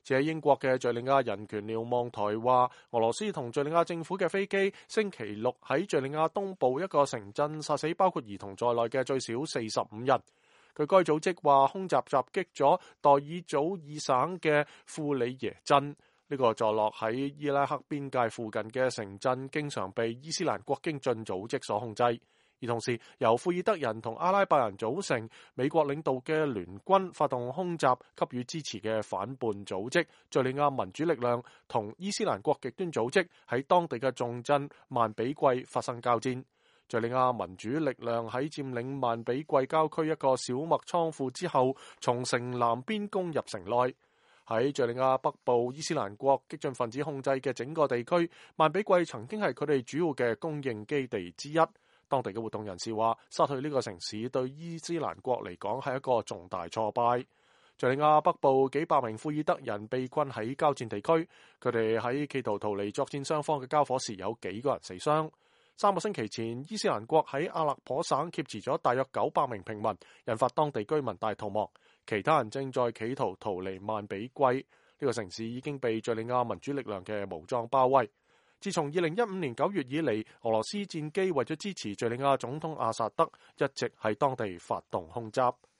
喺英國嘅敘利亞人權瞭望台話，俄羅斯同敘利亞政府嘅飛機星期六喺敘利亞東部一個城鎮殺死包括兒童在內嘅最少45人。據該組織話，空襲襲擊咗代爾祖爾省嘅庫里耶鎮，呢個坐落喺伊拉克邊界附近嘅城鎮，經常被伊斯蘭國經進組織所控制。而同時，由庫爾德人同阿拉伯人組成、美國領導嘅聯軍發動空襲，給予支持嘅反叛組織敘利亞民主力量同伊斯蘭國極端組織喺當地嘅重鎮曼比季發生交戰。敘利亞民主力量喺佔領曼比季郊區一個小麥倉庫之後，從城南邊攻入城內。喺敘利亞北部伊斯蘭國激進分子控制嘅整個地區，曼比季曾經係佢哋主要嘅供應基地之一。當地嘅活動人士話，失去呢個城市對伊斯蘭國嚟講係一個重大挫敗。敘利亞北部幾百名庫爾德人被困喺交戰地區，佢哋喺企圖逃離作戰雙方嘅交火時，有幾個人死傷。3個星期前，伊斯蘭國喺阿勒頗省挾持咗大約900名平民，引發當地居民大逃亡。其他人正在企圖逃離曼比季，呢個城市已經被敘利亞民主力量嘅武裝包圍。自從2015年9月以嚟，俄羅斯戰機為咗支持敘利亞總統阿薩德，一直喺當地發動空襲。